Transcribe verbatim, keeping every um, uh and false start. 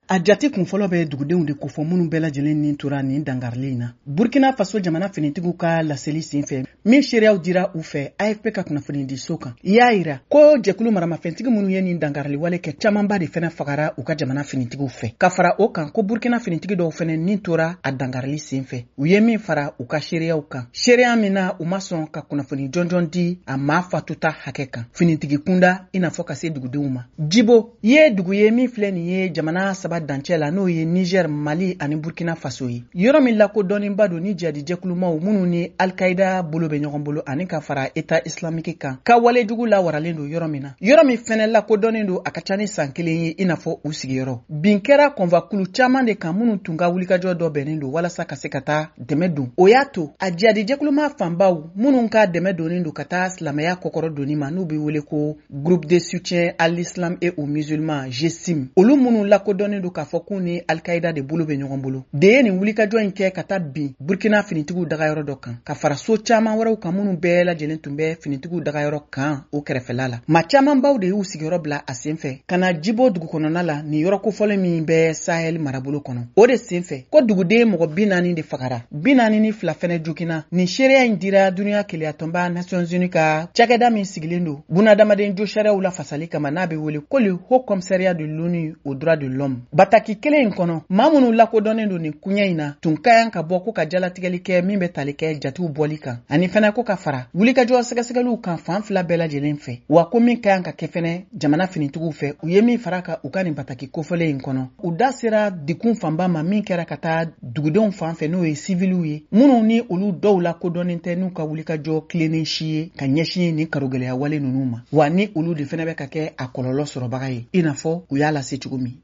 A jate kun fɔlɔ bɛ dugudenw de ko fɔ minnu bɛɛ lajɛlen nin tora nin dangarili in na. Burkina Faso jamana finitigiw ka laseli senfɛ min seereyaw dira u fɛ A F P ka kunnafoni di so kan. I y'a yira ko jɛkulu maramafɛntigi minnu ye nin dangarili wale kɛ camanba de fɛnɛ fagara u ka jamana finitigiw fɛ. Ka fara o kan ko Burkina finitigi dɔw fɛnɛ nin tora a dangarili senfɛ. U ye min fara u ka seereyaw kan. Seereya min na u ma sɔn ka kunnafoni jɔnjɔn di a maa fatuta hakɛ kan. Finitigi kunda i n'a fɔ ka se dugudenw ma. Jibo ye dugu ye min filɛ nin ye jamana saba dancɛ la n'o ye Niger, Mali ani Burkina Faso ye. Yɔrɔ min lakodɔnnenba don ni jadi jɛkulumaw minnu ni Al-Qaïda bolo bɛ ɲɔgɔn bolo ani ka fara État islamique kan. Ka wale jugu la waralen don yɔrɔ min na. Yɔrɔ min fɛnɛ lakodɔnnen don a ka ca ni san kelen ye i n'a fɔ u sigiyɔrɔ. Bin kɛra kɔnvakulu caman de kan minnu tun ka wulikajɔ dɔ bɛnnen don walasa ka se ka taa dɛmɛ don. O y'a to a jadi jɛkuluma fanbaw minnu ka dɛmɛ donnen don ka taa silamɛya kɔkɔrɔ donni ma n'u bɛ wele ko Groupe de soutien à l'islam et aux musulmans G S I M. Olu minnu lakodɔnnen don k'a fɔ k'u ni Al-Qaïda de bolo bɛ ɲɔgɔn bolo. De ye nin wulikajɔ in kɛ ka taa bin Burkina finitigiw dagayɔrɔ dɔ kan ka fara so caman wɛrɛw kan minnu bɛɛ lajɛlen tun bɛ finitigiw dagayɔrɔ kan o kɛrɛfɛla la. Maa caman baw de y'u sigiyɔrɔ bila a senfɛ ka na Jibo dugu kɔnɔna la nin yɔrɔ kofɔlen min bɛ Sahel marabolo kɔnɔ. O de senfɛ ko duguden mɔgɔ bi naani de fagara. Bi naani ni fila fɛnɛ jogina. Nin seereya in dira duniya keleyatɔnba Nations Unies ka cakɛda min sigilen don bunadamaden jo sariyaw la fasali kama n'a bɛ wele ko le Haut Commissariat de l'ONU aux droits de l'homme. Bataki kelen in kɔnɔ maa minnu lakodɔnnen don nin kuɲɛ in na tun ka yan ka bɔ ko ka jalatigɛli kɛ min bɛ tali kɛ jatiw bɔli kan ani fɛnɛ ko ka fara wulikajɔ sɛgɛsɛgɛliw kan fan fila bɛɛ lajɛlen fɛ wa ko min ka yan ka kɛ fɛnɛ jamana finitigiw fɛ u ye min fara ka u ka nin bataki kofɔlen in kɔnɔ. U da sera dikun fanba ma min kɛra ka taa dugudenw fan fɛ n'o ye siviliw ye minnu ni olu dɔw lakodɔnnen tɛ n'u ka wulikajɔ tilennen si ye ka ɲɛsin nin karogɛlɛya wale ninnu ma wa ni olu de fɛnɛ bɛ ka kɛ a kɔlɔlɔ sɔrɔbaga ye i n'a fɔ u y'a lase cogo min.